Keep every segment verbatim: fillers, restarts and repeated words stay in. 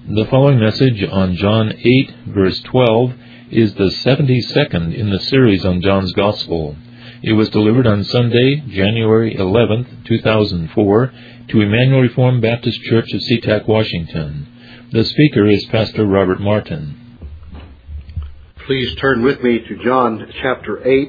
The following message on John eight, verse twelve, is the seventy-second in the series on John's Gospel. It was delivered on Sunday, January eleventh, two thousand four, to Emmanuel Reformed Baptist Church of SeaTac, Washington. The speaker is Pastor Robert Martin. Please turn with me to John chapter eight.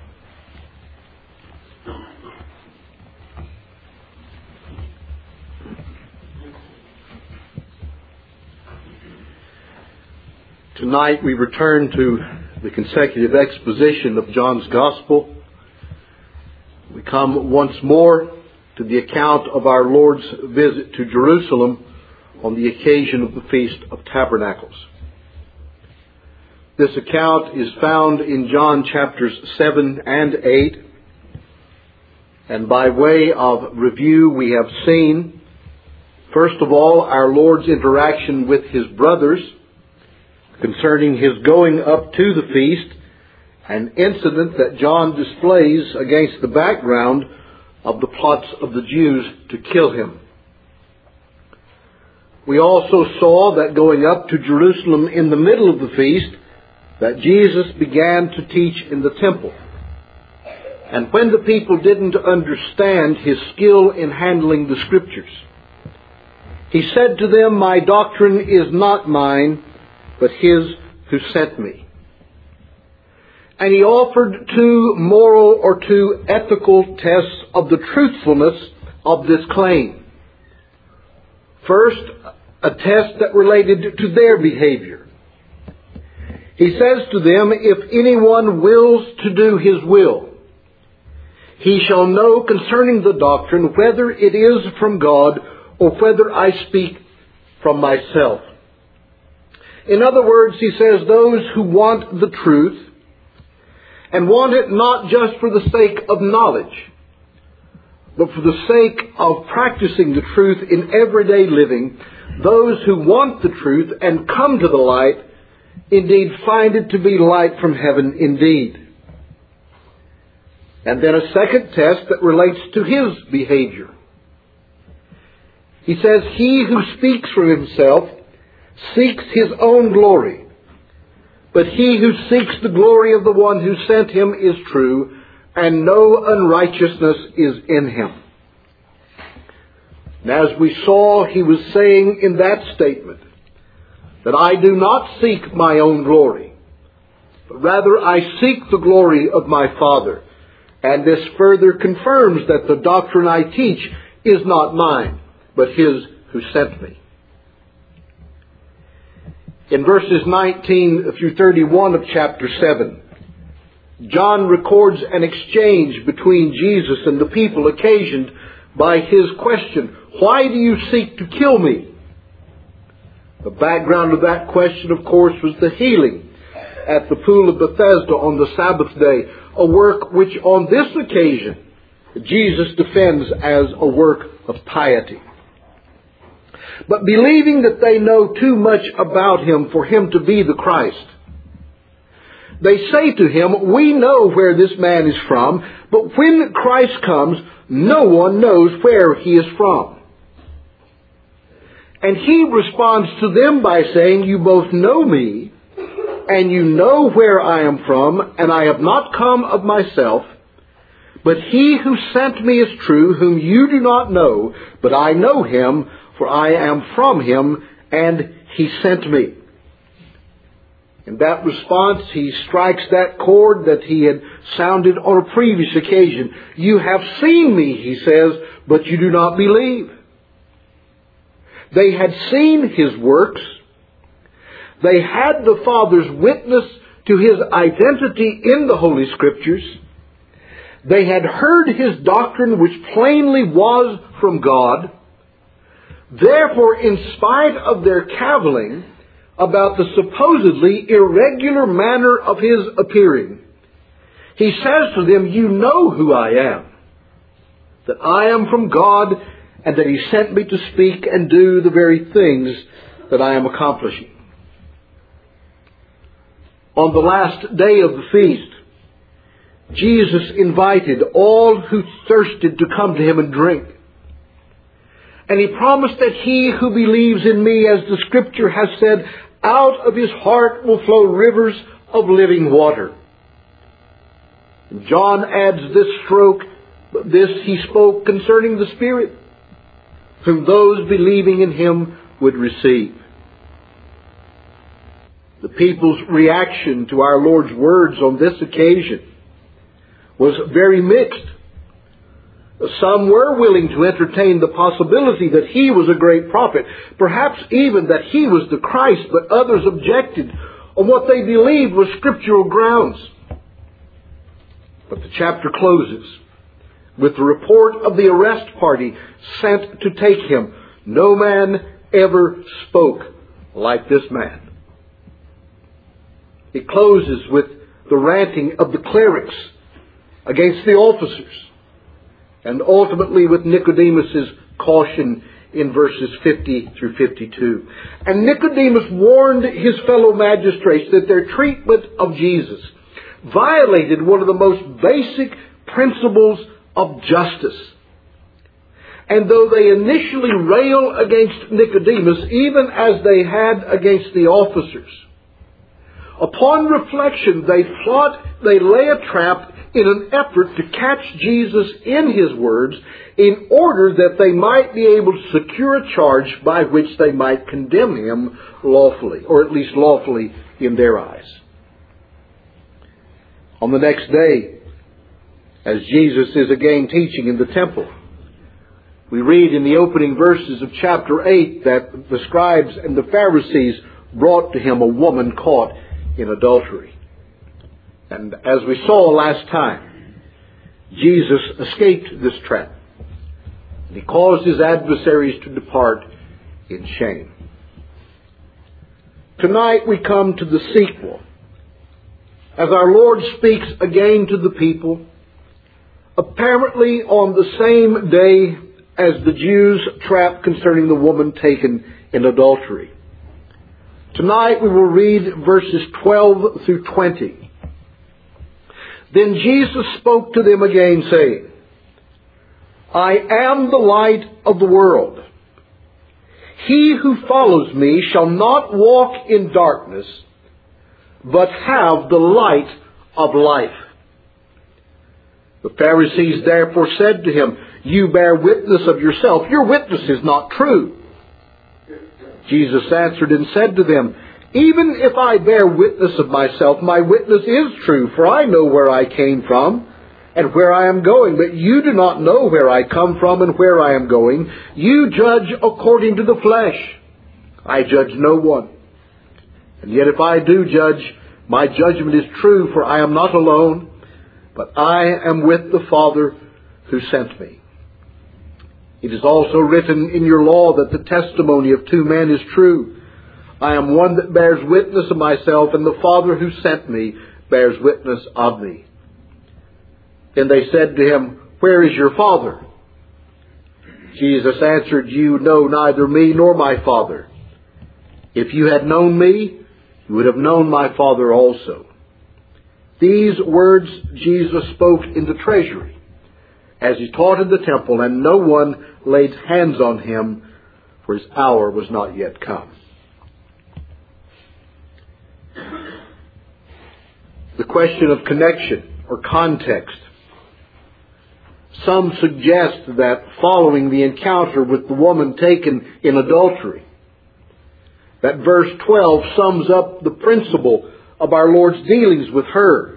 Tonight we return to the consecutive exposition of John's Gospel. We come once more to the account of our Lord's visit to Jerusalem on the occasion of the Feast of Tabernacles. This account is found in John chapters seven and eight. And by way of review, we have seen, first of all, our Lord's interaction with His brothers concerning His going up to the feast, an incident that John displays against the background of the plots of the Jews to kill Him. We also saw that going up to Jerusalem in the middle of the feast, that Jesus began to teach in the temple. And when the people didn't understand His skill in handling the Scriptures, He said to them, "My doctrine is not mine, but His who sent me." And He offered two moral or two ethical tests of the truthfulness of this claim. First, a test that related to their behavior. He says to them, "If anyone wills to do His will, he shall know concerning the doctrine whether it is from God or whether I speak from myself." In other words, He says those who want the truth and want it not just for the sake of knowledge, but for the sake of practicing the truth in everyday living, those who want the truth and come to the light indeed find it to be light from heaven indeed. And then a second test that relates to His behavior. He says, "He who speaks from himself seeks his own glory, but he who seeks the glory of the one who sent him is true, and no unrighteousness is in him." And as we saw, He was saying in that statement that I do not seek my own glory, but rather I seek the glory of my Father. And this further confirms that the doctrine I teach is not mine, but His who sent me. In verses nineteen through thirty-one of chapter seven, John records an exchange between Jesus and the people occasioned by His question, "Why do you seek to kill me?" The background of that question, of course, was the healing at the pool of Bethesda on the Sabbath day, a work which on this occasion Jesus defends as a work of piety. But believing that they know too much about Him for Him to be the Christ, they say to Him, "We know where this man is from, but when Christ comes, no one knows where He is from." And He responds to them by saying, "You both know me, and you know where I am from, and I have not come of myself, but He who sent me is true, whom you do not know, but I know Him, for I am from Him, and He sent me." In that response, He strikes that chord that He had sounded on a previous occasion. "You have seen me," He says, "but you do not believe." They had seen His works. They had the Father's witness to His identity in the Holy Scriptures. They had heard His doctrine, which plainly was from God. Therefore, in spite of their cavilling about the supposedly irregular manner of His appearing, He says to them, "You know who I am, that I am from God, and that He sent me to speak and do the very things that I am accomplishing." On the last day of the feast, Jesus invited all who thirsted to come to Him and drink. And he promised that he who believes in me, as the Scripture has said, out of his heart will flow rivers of living water. John adds this stroke, this he spoke concerning the Spirit, whom those believing in him would receive. The people's reaction to our Lord's words on this occasion was very mixed. Some were willing to entertain the possibility that he was a great prophet, perhaps even that he was the Christ, but others objected on what they believed was scriptural grounds. But the chapter closes with the report of the arrest party sent to take him. No man ever spoke like this man. It closes with the ranting of the clerics against the officers, and ultimately with Nicodemus's caution in verses fifty through fifty-two. And Nicodemus warned his fellow magistrates that their treatment of Jesus violated one of the most basic principles of justice. And though they initially rail against Nicodemus, even as they had against the officers, upon reflection they plot, they lay a trap in an effort to catch Jesus in his words in order that they might be able to secure a charge by which they might condemn him lawfully, or at least lawfully in their eyes. On the next day, as Jesus is again teaching in the temple, we read in the opening verses of chapter eight that the scribes and the Pharisees brought to him a woman caught in adultery. And as we saw last time, Jesus escaped this trap. And he caused his adversaries to depart in shame. Tonight we come to the sequel, as our Lord speaks again to the people, apparently on the same day as the Jews' trap concerning the woman taken in adultery. Tonight we will read verses twelve through twenty. Then Jesus spoke to them again, saying, I am the light of the world. He who follows me shall not walk in darkness, but have the light of life. The Pharisees therefore said to him, You bear witness of yourself. Your witness is not true. Jesus answered and said to them, Even if I bear witness of myself, my witness is true, for I know where I came from and where I am going. But you do not know where I come from and where I am going. You judge according to the flesh. I judge no one. And yet if I do judge, my judgment is true, for I am not alone, but I am with the Father who sent me. It is also written in your law that the testimony of two men is true. I am one that bears witness of myself, and the Father who sent me bears witness of me. Then they said to him, Where is your Father? Jesus answered, You know neither me nor my Father. If you had known me, you would have known my Father also. These words Jesus spoke in the treasury, as he taught in the temple, and no one laid hands on him, for his hour was not yet come. The question of connection or context. Some suggest that following the encounter with the woman taken in adultery, that verse twelve sums up the principle of our Lord's dealings with her.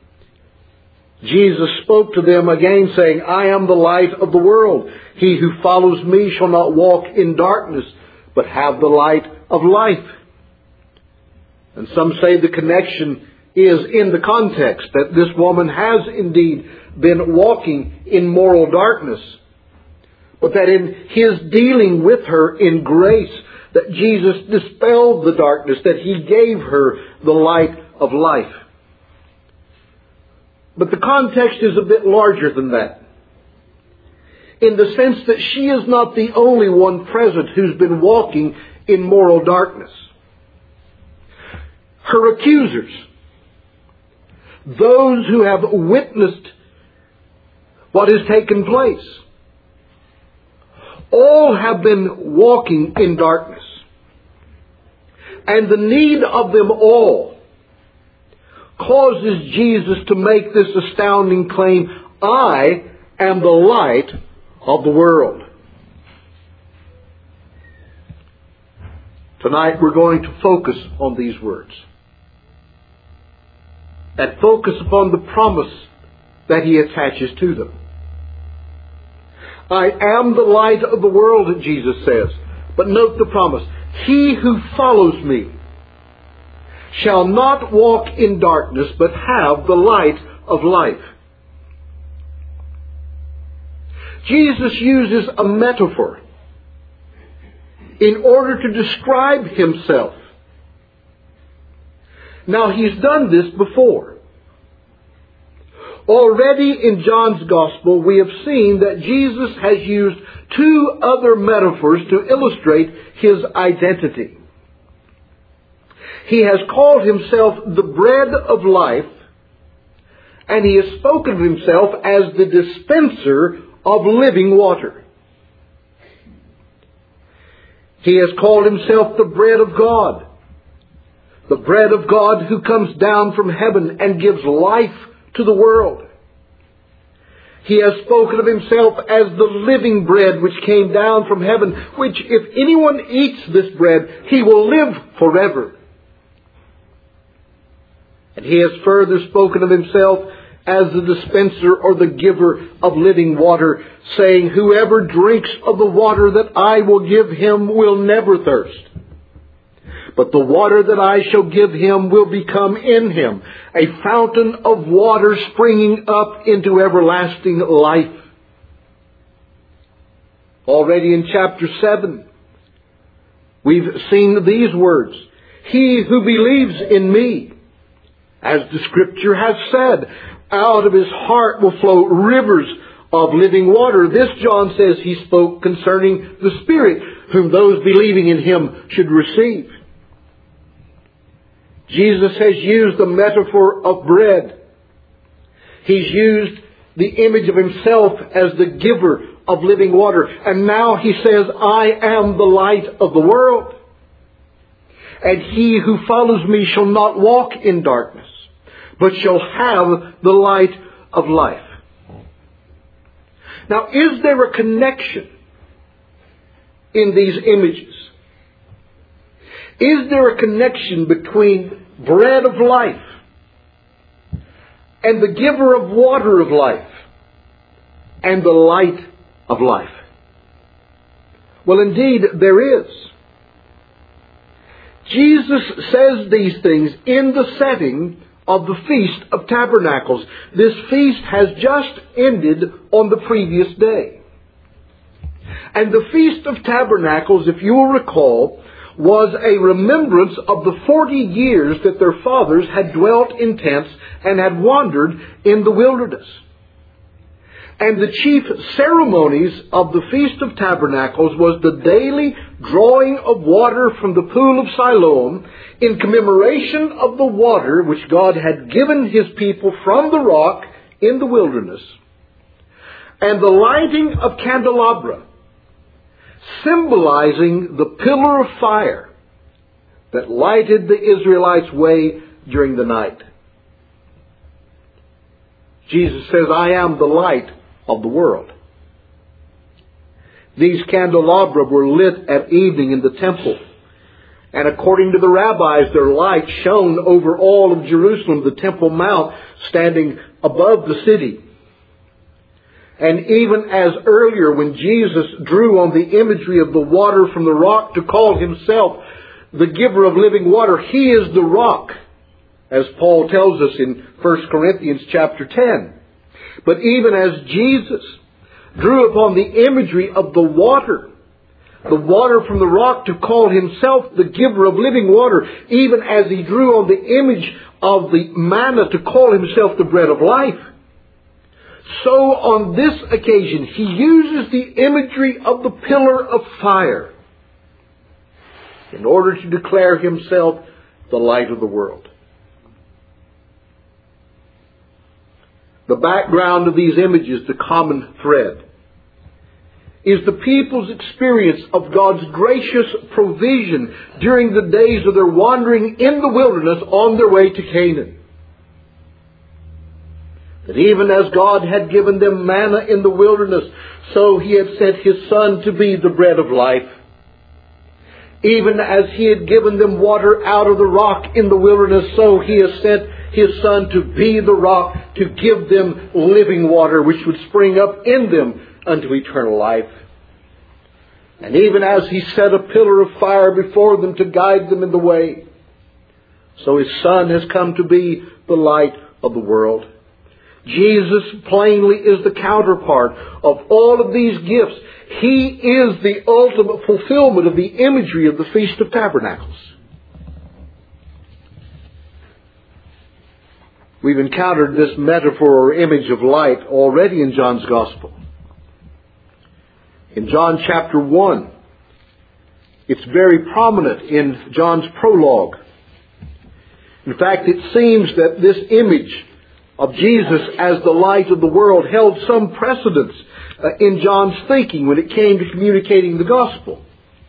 Jesus spoke to them again, saying, I am the light of the world. He who follows me shall not walk in darkness, but have the light of life. And some say the connection is in the context, that this woman has indeed been walking in moral darkness, but that in his dealing with her in grace, that Jesus dispelled the darkness, that he gave her the light of life. But the context is a bit larger than that, in the sense that she is not the only one present who's been walking in moral darkness. Her accusers, those who have witnessed what has taken place, All have been walking in darkness. And the need of them all causes Jesus to make this astounding claim, I am the light of the world. Tonight we're going to focus on these words. And focus upon the promise that he attaches to them. I am the light of the world, Jesus says. But note the promise. He who follows me shall not walk in darkness, but have the light of life. Jesus uses a metaphor in order to describe himself. Now, he's done this before. Already in John's Gospel, we have seen that Jesus has used two other metaphors to illustrate his identity. He has called himself the bread of life, and he has spoken of himself as the dispenser of living water. He has called himself the bread of God, the bread of God who comes down from heaven and gives life to the world. He has spoken of himself as the living bread which came down from heaven, which if anyone eats this bread, he will live forever. And he has further spoken of himself as the dispenser or the giver of living water, saying, whoever drinks of the water that I will give him will never thirst. But the water that I shall give him will become in him a fountain of water springing up into everlasting life. Already in chapter seven, we've seen these words. He who believes in me, as the Scripture has said, out of his heart will flow rivers of living water. This, John says, he spoke concerning the Spirit, whom those believing in him should receive. Jesus has used the metaphor of bread. He's used the image of himself as the giver of living water. And now he says, I am the light of the world. And he who follows me shall not walk in darkness, but shall have the light of life. Now, is there a connection in these images? Is there a connection between bread of life and the giver of water of life and the light of life? Well, indeed, there is. Jesus says these things in the setting of the Feast of Tabernacles. This feast has just ended on the previous day. And the Feast of Tabernacles, if you will recall, was a remembrance of the forty years that their fathers had dwelt in tents and had wandered in the wilderness. And the chief ceremonies of the Feast of Tabernacles was the daily drawing of water from the pool of Siloam in commemoration of the water which God had given his people from the rock in the wilderness, and the lighting of candelabra, symbolizing the pillar of fire that lighted the Israelites' way during the night. Jesus says, I am the light of the world. These candelabra were lit at evening in the temple. And according to the rabbis, their light shone over all of Jerusalem, the Temple Mount, standing above the city. And even as earlier when Jesus drew on the imagery of the water from the rock to call himself the giver of living water, he is the rock, as Paul tells us in First Corinthians chapter ten. But even as Jesus drew upon the imagery of the water, the water from the rock to call himself the giver of living water, even as he drew on the image of the manna to call himself the bread of life, so on this occasion he uses the imagery of the pillar of fire in order to declare himself the light of the world. The background of these images, the common thread, is the people's experience of God's gracious provision during the days of their wandering in the wilderness on their way to Canaan. That even as God had given them manna in the wilderness, so He had sent His Son to be the bread of life. Even as He had given them water out of the rock in the wilderness, so He has sent His Son to be the rock, to give them living water which would spring up in them unto eternal life. And even as He set a pillar of fire before them to guide them in the way, so His Son has come to be the light of the world. Jesus plainly is the counterpart of all of these gifts. He is the ultimate fulfillment of the imagery of the Feast of Tabernacles. We've encountered this metaphor or image of light already in John's Gospel. In John chapter one, it's very prominent in John's prologue. In fact, it seems that this image of Jesus as the light of the world held some precedence uh, in John's thinking when it came to communicating the gospel.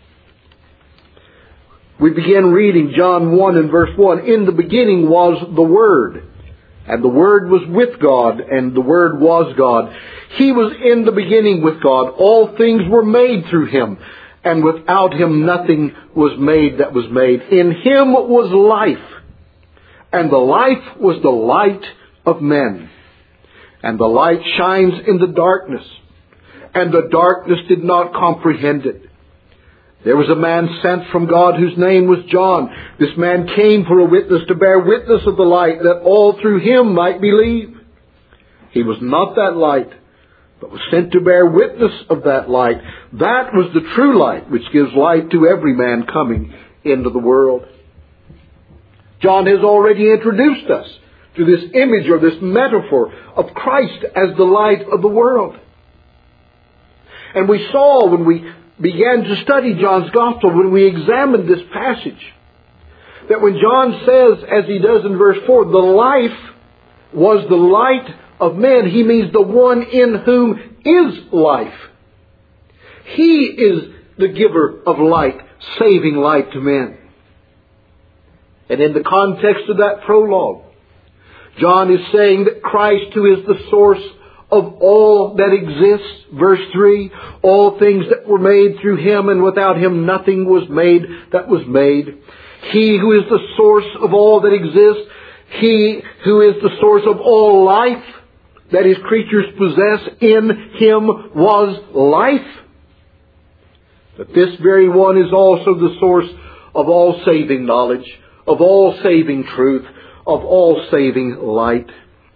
We begin reading John one and verse one. In the beginning was the Word, and the Word was with God, and the Word was God. He was in the beginning with God. All things were made through Him, and without Him nothing was made that was made. In Him was life, and the life was the light of men. And the light shines in the darkness, and the darkness did not comprehend it. There was a man sent from God whose name was John. This man came for a witness, to bear witness of the light, that all through him might believe. He was not that light, but was sent to bear witness of that light. That was the true light, which gives light to every man coming into the world. John has already introduced us to this image or this metaphor of Christ as the light of the world. And we saw when we began to study John's Gospel, when we examined this passage, that when John says, as he does in verse four, the life was the light of men, he means the one in whom is life. He is the giver of light, saving light to men. And in the context of that prologue, John is saying that Christ, who is the source of all that exists, verse three, all things that were made through Him, and without Him nothing was made that was made. He who is the source of all that exists, He who is the source of all life that His creatures possess, in Him was life. But this very one is also the source of all saving knowledge, of all saving truth, of all saving light.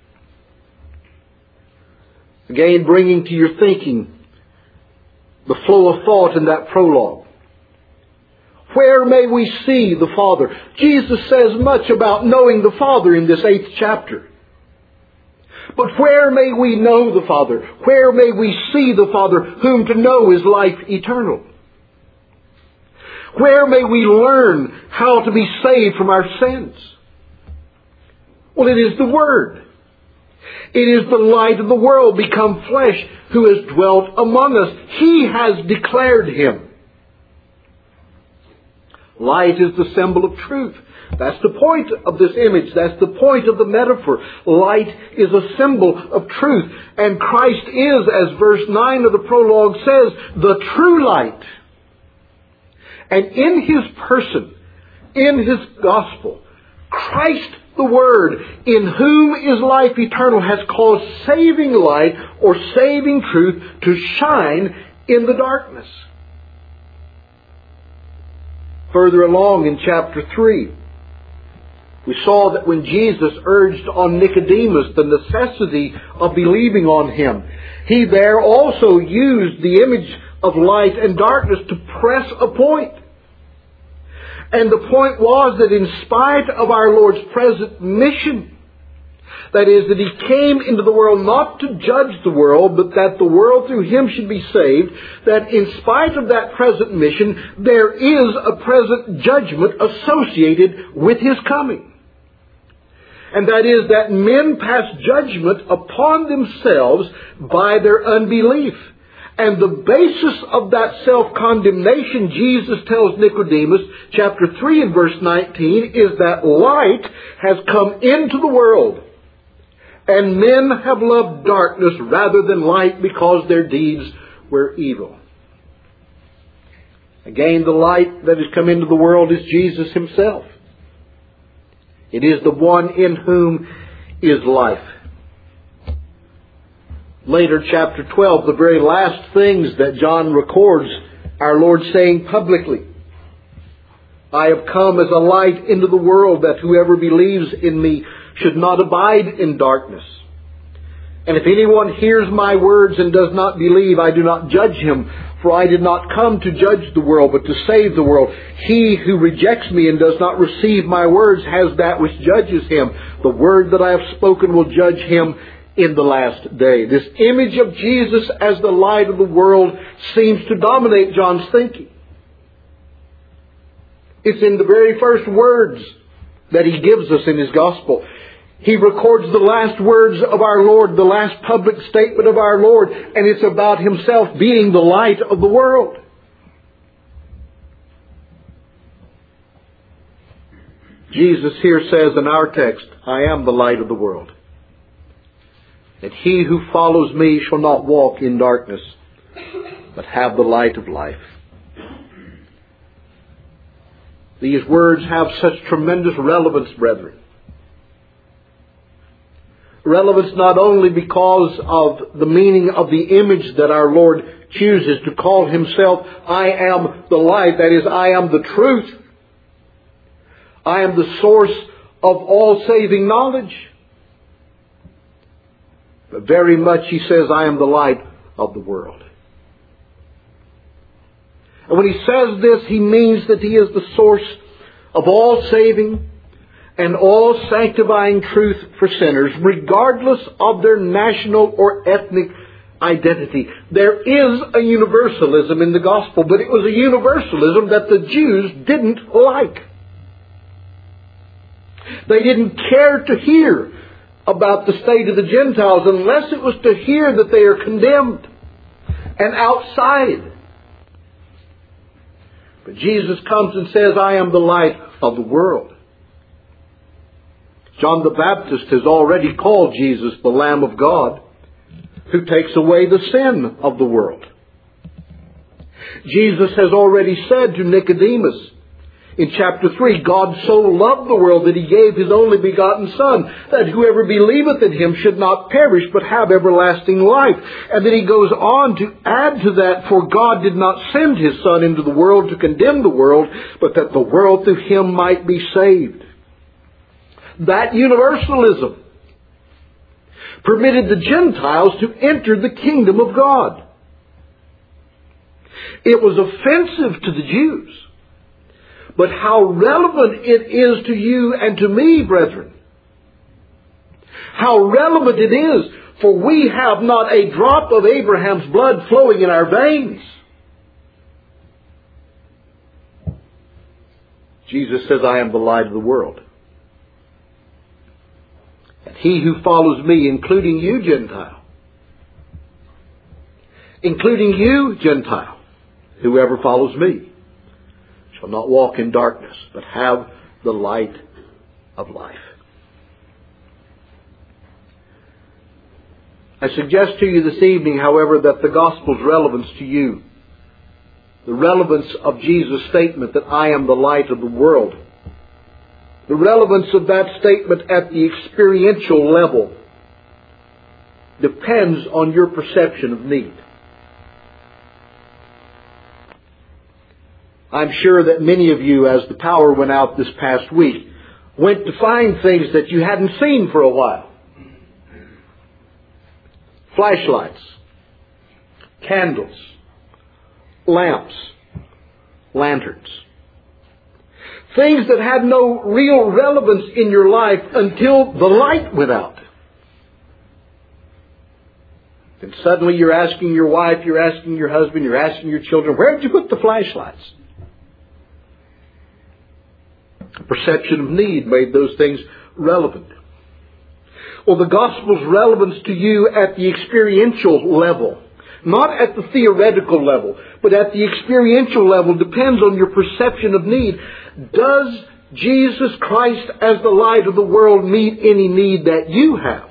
Again, bringing to your thinking the flow of thought in that prologue. Where may we see the Father? Jesus says much about knowing the Father in this eighth chapter. But where may we know the Father? Where may we see the Father, whom to know is life eternal? Where may we learn how to be saved from our sins? Well, it is the Word. It is the light of the world become flesh, who has dwelt among us. He has declared Him. Light is the symbol of truth. That's the point of this image. That's the point of the metaphor. Light is a symbol of truth. And Christ is, as verse nine of the prologue says, the true light. And in His person, in His gospel, Christ the Word, in whom is life eternal, has caused saving light or saving truth to shine in the darkness. Further along in chapter three, we saw that when Jesus urged on Nicodemus the necessity of believing on Him, He there also used the image of light and darkness to press a point. And the point was that in spite of our Lord's present mission, that is, that He came into the world not to judge the world, but that the world through Him should be saved, that in spite of that present mission, there is a present judgment associated with His coming. And that is that men pass judgment upon themselves by their unbelief. And the basis of that self-condemnation, Jesus tells Nicodemus, chapter three and verse nineteen, is that light has come into the world. And men have loved darkness rather than light because their deeds were evil. Again, the light that has come into the world is Jesus Himself. It is the one in whom is life. Later, chapter twelve, the very last things that John records our Lord saying publicly, I have come as a light into the world, that whoever believes in me should not abide in darkness. And if anyone hears my words and does not believe, I do not judge him, for I did not come to judge the world, but to save the world. He who rejects me and does not receive my words has that which judges him. The word that I have spoken will judge him in the last day. This image of Jesus as the light of the world seems to dominate John's thinking. It's in the very first words that he gives us in his gospel. He records the last words of our Lord, the last public statement of our Lord, and it's about Himself being the light of the world. Jesus here says in our text, I am the light of the world. That he who follows me shall not walk in darkness, but have the light of life. These words have such tremendous relevance, brethren. Relevance not only because of the meaning of the image that our Lord chooses to call Himself, I am the light, that is, I am the truth. I am the source of all saving knowledge. But very much He says, I am the light of the world. And when He says this, He means that He is the source of all saving and all sanctifying truth for sinners, regardless of their national or ethnic identity. There is a universalism in the gospel, but it was a universalism that the Jews didn't like. They didn't care to hear about the state of the Gentiles unless it was to hear that they are condemned and outside. But Jesus comes and says, I am the light of the world. John the Baptist has already called Jesus the Lamb of God who takes away the sin of the world. Jesus has already said to Nicodemus in chapter three, God so loved the world that He gave His only begotten Son, that whoever believeth in Him should not perish but have everlasting life. And then He goes on to add to that, for God did not send His Son into the world to condemn the world, but that the world through Him might be saved. That universalism permitted the Gentiles to enter the kingdom of God. It was offensive to the Jews. But how relevant it is to you and to me, brethren. How relevant it is, for we have not a drop of Abraham's blood flowing in our veins. Jesus says, I am the light of the world. And he who follows me, including you, Gentile, including you, Gentile, whoever follows me, shall not walk in darkness, but have the light of life. I suggest to you this evening, however, that the gospel's relevance to you, the relevance of Jesus' statement that I am the light of the world, the relevance of that statement at the experiential level depends on your perception of need. I'm sure that many of you, as the power went out this past week, went to find things that you hadn't seen for a while. Flashlights, candles, lamps, lanterns. Things that had no real relevance in your life until the light went out. And suddenly you're asking your wife, you're asking your husband, you're asking your children, where did you put the flashlights? A perception of need made those things relevant. Well, the gospel's relevance to you at the experiential level not at the theoretical level, but at the experiential level, depends on your perception of need. Does Jesus Christ as the light of the world meet any need that you have?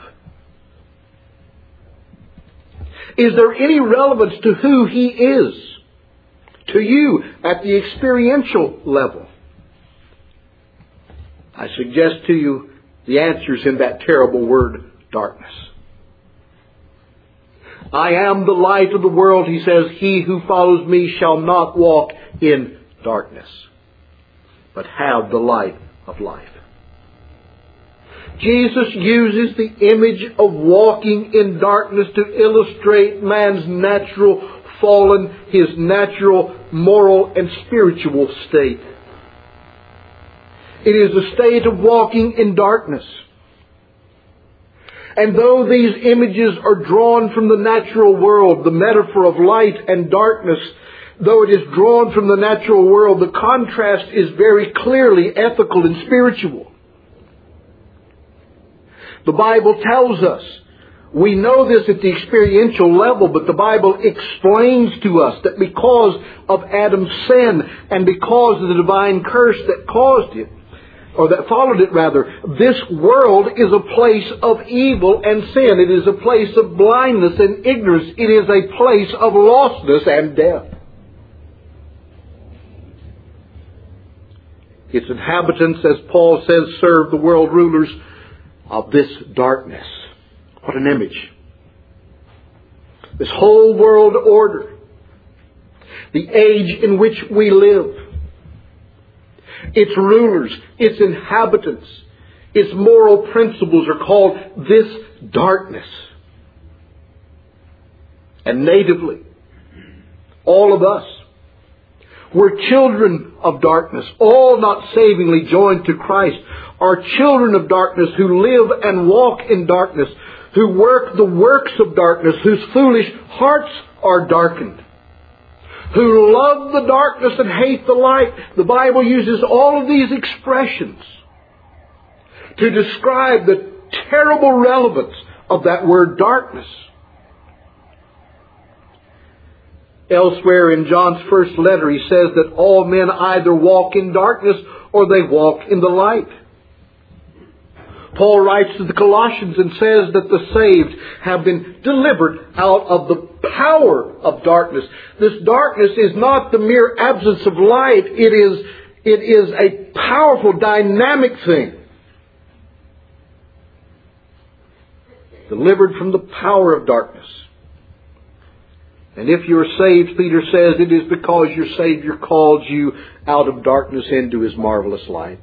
Is there any relevance to who He is to you at the experiential level? I suggest to you the answer's in that terrible word, darkness. I am the light of the world, He says. He who follows me shall not walk in darkness, but have the light of life. Jesus uses the image of walking in darkness to illustrate man's natural fallen, his natural moral and spiritual state. It is a state of walking in darkness. And though these images are drawn from the natural world, the metaphor of light and darkness, though it is drawn from the natural world, the contrast is very clearly ethical and spiritual. The Bible tells us, we know this at the experiential level, but the Bible explains to us that because of Adam's sin and because of the divine curse that caused it, or that followed it rather, this world is a place of evil and sin. It is a place of blindness and ignorance. It is a place of lostness and death. Its inhabitants, as Paul says, serve the world rulers of this darkness. What an image. This whole world order, the age in which we live, its rulers, its inhabitants, its moral principles are called this darkness. And natively, all of us, we're children of darkness, all not savingly joined to Christ, are children of darkness who live and walk in darkness, who work the works of darkness, whose foolish hearts are darkened, who love the darkness and hate the light. The Bible uses all of these expressions to describe the terrible relevance of that word darkness. Elsewhere in John's first letter, he says that all men either walk in darkness or they walk in the light. Paul writes to the Colossians and says that the saved have been delivered out of the power of darkness. This darkness is not the mere absence of light. It is, it is a powerful, dynamic thing. Delivered from the power of darkness. And if you're saved, Peter says, it is because your Savior called you out of darkness into His marvelous light.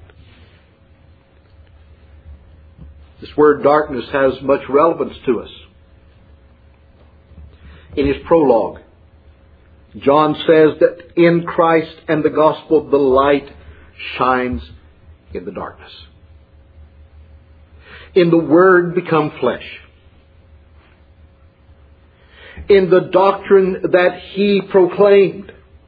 This word darkness has much relevance to us. In his prologue, John says that in Christ and the gospel, the light shines in the darkness. In the Word become flesh. In the doctrine that He proclaimed.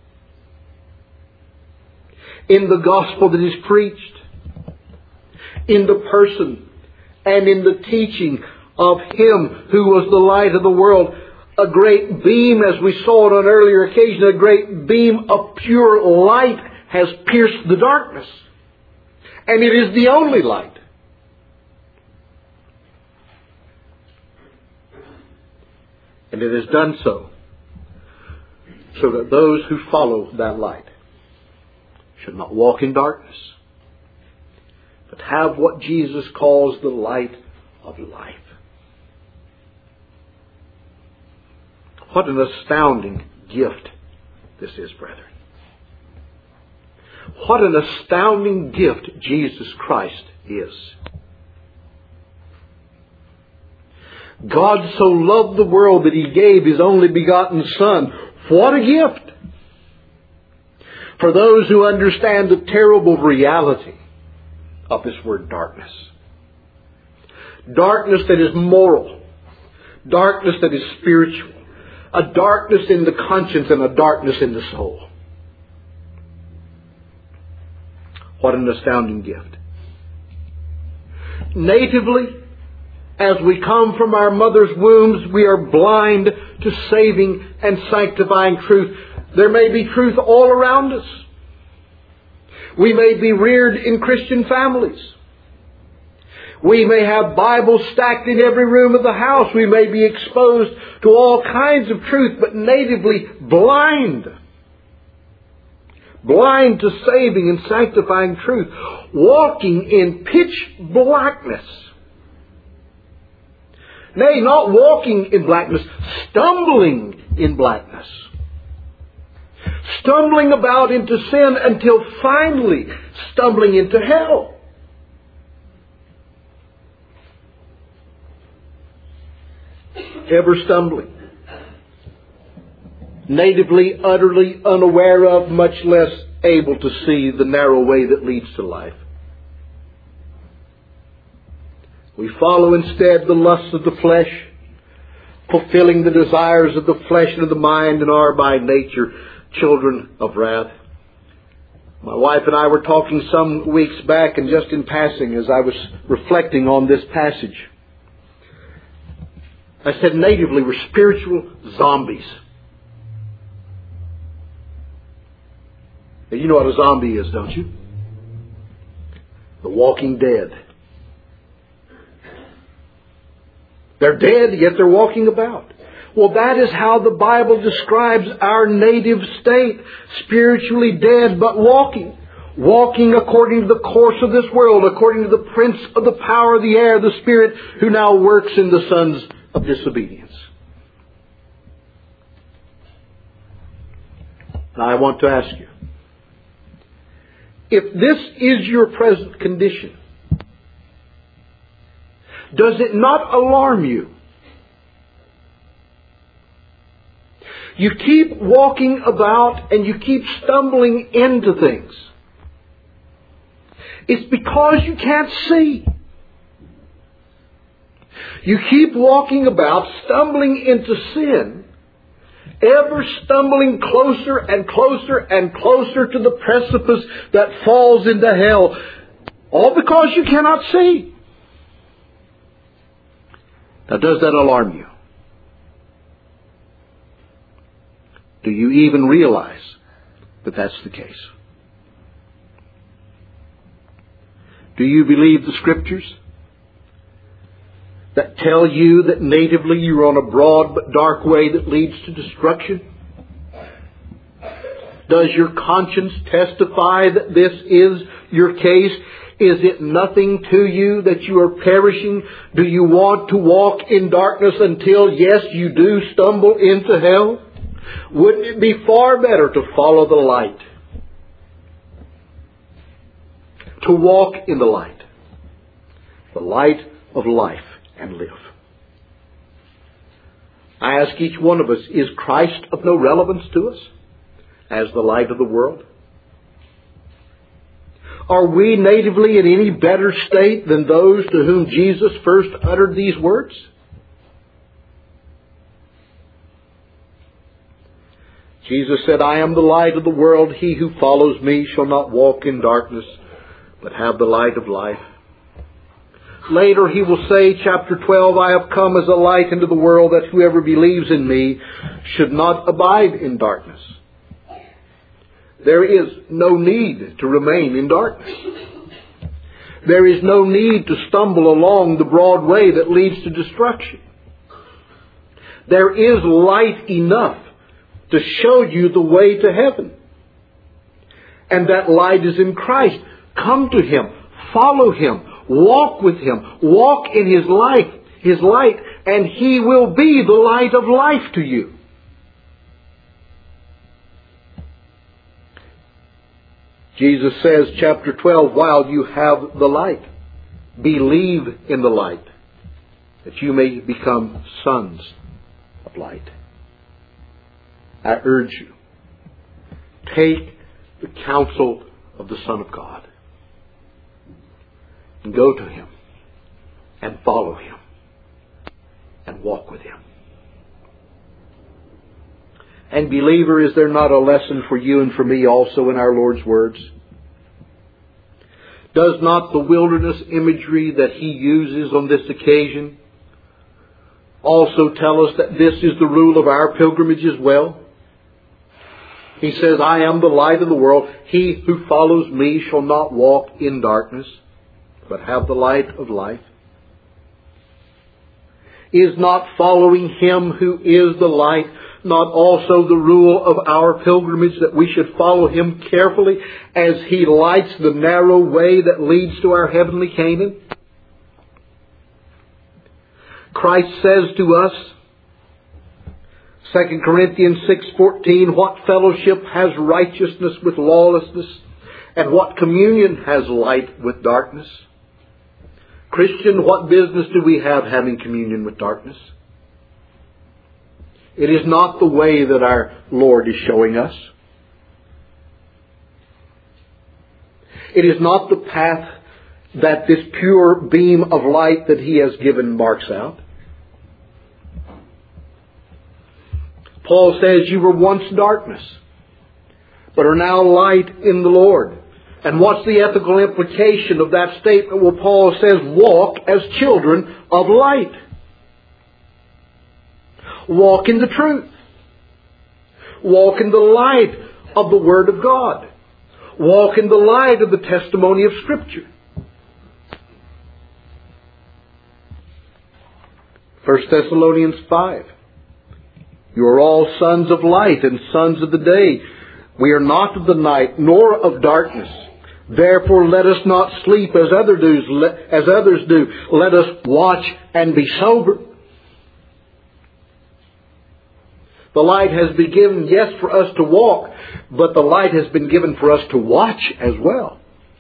In the gospel that is preached. In the person and in the teaching of Him who was the light of the world. A great beam, as we saw on an earlier occasion, a great beam of pure light has pierced the darkness. And it is the only light. And it has done so, so that those who follow that light should not walk in darkness, but have what Jesus calls the light of life. What an astounding gift this is, brethren. What an astounding gift Jesus Christ is. God so loved the world that He gave His only begotten Son. What a gift! For those who understand the terrible reality of this word darkness. Darkness that is moral. Darkness that is spiritual. A darkness in the conscience and a darkness in the soul. What an astounding gift. Natively, As we come from our mother's wombs, we are blind to saving and sanctifying truth. There may be truth all around us. We may be reared in Christian families. We may have Bibles stacked in every room of the house. We may be exposed to all kinds of truth, but natively blind. Blind to saving and sanctifying truth. Walking in pitch blackness. Nay, not walking in blackness, stumbling in blackness. Stumbling about into sin until finally stumbling into hell. Ever stumbling. Natively, utterly unaware of, much less able to see the narrow way that leads to life. We follow instead the lusts of the flesh, fulfilling the desires of the flesh and of the mind, and are by nature children of wrath. My wife and I were talking some weeks back, and just in passing, as I was reflecting on this passage, I said natively we're spiritual zombies. Now, you know what a zombie is, don't you? The Walking Dead. They're dead, yet they're walking about. Well, that is how the Bible describes our native state. Spiritually dead, but walking. Walking according to the course of this world, according to the prince of the power of the air, the spirit who now works in the sons of disobedience. Now I want to ask you, if this is your present condition, does it not alarm you? You keep walking about and you keep stumbling into things. It's because you can't see. You keep walking about, stumbling into sin, ever stumbling closer and closer and closer to the precipice that falls into hell, all because you cannot see. Now, does that alarm you? Do you even realize that that's the case? Do you believe the Scriptures that tell you that natively you're on a broad but dark way that leads to destruction? Does your conscience testify that this is your case? Is it nothing to you that you are perishing? Do you want to walk in darkness until, yes, you do stumble into hell? Wouldn't it be far better to follow the light? To walk in the light. The light of life, and live. I ask each one of us, is Christ of no relevance to us as the light of the world? Are we natively in any better state than those to whom Jesus first uttered these words? Jesus said, I am the light of the world. He who follows me shall not walk in darkness, but have the light of life. Later he will say, chapter twelve, I have come as a light into the world, that whoever believes in me should not abide in darkness. There is no need to remain in darkness. There is no need to stumble along the broad way that leads to destruction. There is light enough to show you the way to heaven. And that light is in Christ. Come to Him. Follow Him. Walk with Him. Walk in His light, His light, and He will be the light of life to you. Jesus says, chapter twelve, while you have the light, believe in the light, that you may become sons of light. I urge you, take the counsel of the Son of God and go to Him and follow Him and walk with Him. And believer, is there not a lesson for you and for me also in our Lord's words? Does not the wilderness imagery that He uses on this occasion also tell us that this is the rule of our pilgrimage as well? He says, I am the light of the world. He who follows me shall not walk in darkness, but have the light of life. Is not following Him who is the light not also the rule of our pilgrimage, that we should follow Him carefully as He lights the narrow way that leads to our heavenly Canaan? Christ says to us, Second Corinthians six fourteen, what fellowship has righteousness with lawlessness, and what communion has light with darkness? Christian, what business do we have having communion with darkness? It is not the way that our Lord is showing us. It is not the path that this pure beam of light that He has given marks out. Paul says, you were once darkness, but are now light in the Lord. And what's the ethical implication of that statement? Well, Paul says, walk as children of light. Walk in the truth. Walk in the light of the Word of God. Walk in the light of the testimony of Scripture. First Thessalonians five. You are all sons of light and sons of the day. We are not of the night, nor of darkness. Therefore let us not sleep as others do. As others do. Let us watch and be sober. The light has been given, yes, for us to walk, but the light has been given for us to watch as well.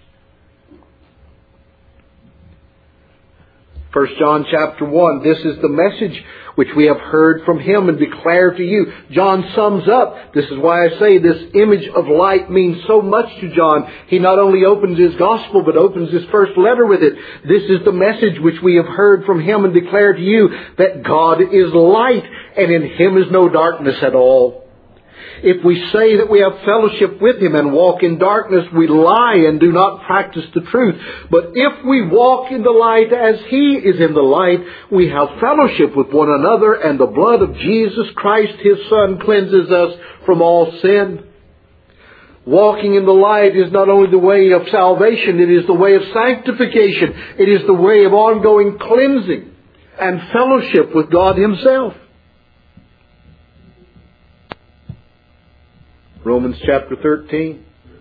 First John chapter one, this is the message which we have heard from Him and declare to you. John sums up. This is why I say this image of light means so much to John. He not only opens his gospel, but opens his first letter with it. This is the message which we have heard from Him and declare to you, that God is light, and in Him is no darkness at all. If we say that we have fellowship with Him and walk in darkness, we lie and do not practice the truth. But if we walk in the light as He is in the light, we have fellowship with one another, and the blood of Jesus Christ, His Son, cleanses us from all sin. Walking in the light is not only the way of salvation, it is the way of sanctification. It is the way of ongoing cleansing and fellowship with God Himself. Romans chapter thirteen.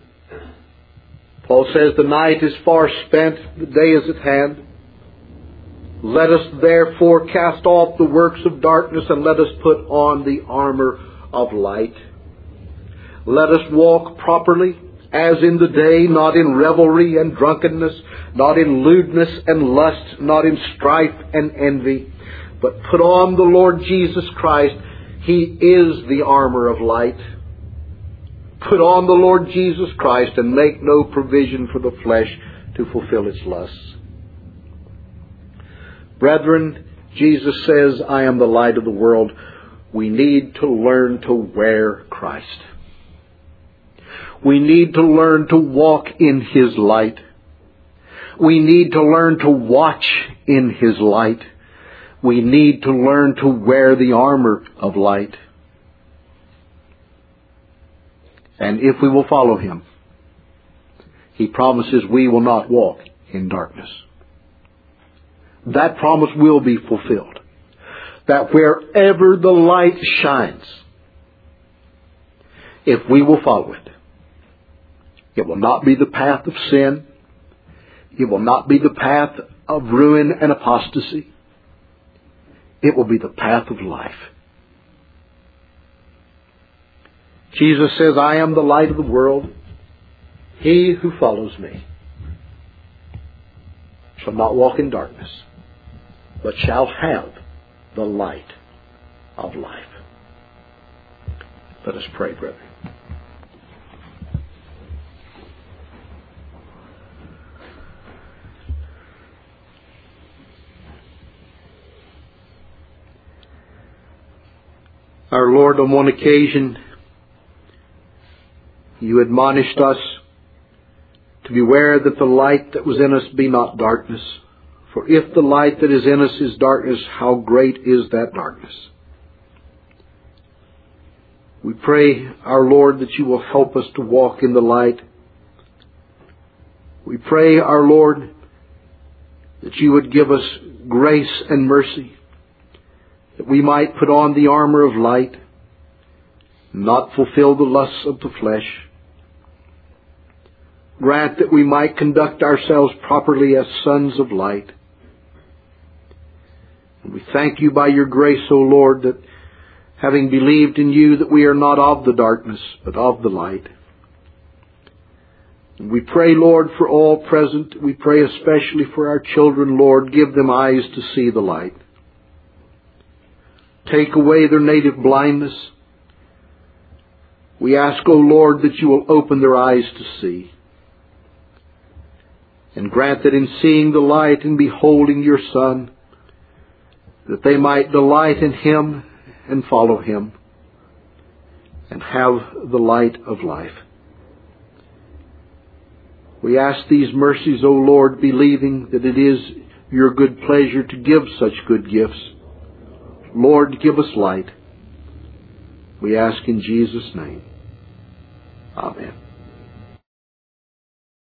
Paul says, the night is far spent, the day is at hand. Let us therefore cast off the works of darkness, and let us put on the armor of light. Let us walk properly, as in the day, not in revelry and drunkenness, not in lewdness and lust, not in strife and envy, but put on the Lord Jesus Christ. He is the armor of light. Put on the Lord Jesus Christ and make no provision for the flesh to fulfill its lusts. Brethren, Jesus says, I am the light of the world. We need to learn to wear Christ. We need to learn to walk in His light. We need to learn to watch in His light. We need to learn to wear the armor of light. And if we will follow Him, He promises we will not walk in darkness. That promise will be fulfilled. That wherever the light shines, if we will follow it, it will not be the path of sin. It will not be the path of ruin and apostasy. It will be the path of life. Jesus says, I am the light of the world. He who follows me shall not walk in darkness, but shall have the light of life. Let us pray, brethren. Our Lord, on one occasion, You admonished us to beware that the light that was in us be not darkness. For if the light that is in us is darkness, how great is that darkness? We pray, our Lord, that you will help us to walk in the light. We pray, our Lord, that you would give us grace and mercy, that we might put on the armor of light, not fulfill the lusts of the flesh. Grant that we might conduct ourselves properly as sons of light. And we thank you by your grace, O Lord, that having believed in you, that we are not of the darkness, but of the light. And we pray, Lord, for all present. We pray especially for our children, Lord. Give them eyes to see the light. Take away their native blindness. We ask, O Lord, that you will open their eyes to see. And grant that in seeing the light and beholding your Son, that they might delight in him and follow him and have the light of life. We ask these mercies, O Lord, believing that it is your good pleasure to give such good gifts. Lord, give us light. We ask in Jesus' name. Amen.